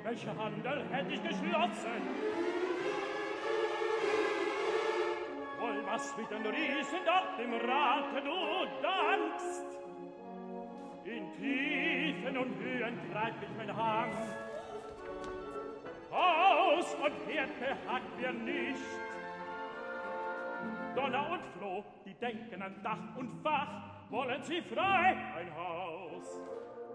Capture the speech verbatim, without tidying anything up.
welche Handel hätt ich geschlossen? Wohl, was mit den Riesen dort im Rate du dankst? In Tiefen und Höhen treibt mich mein Hang. Haus und Herd behagt mir nicht. Donner und Floh, die denken an Dach und Fach, wollen sie frei ein Haus.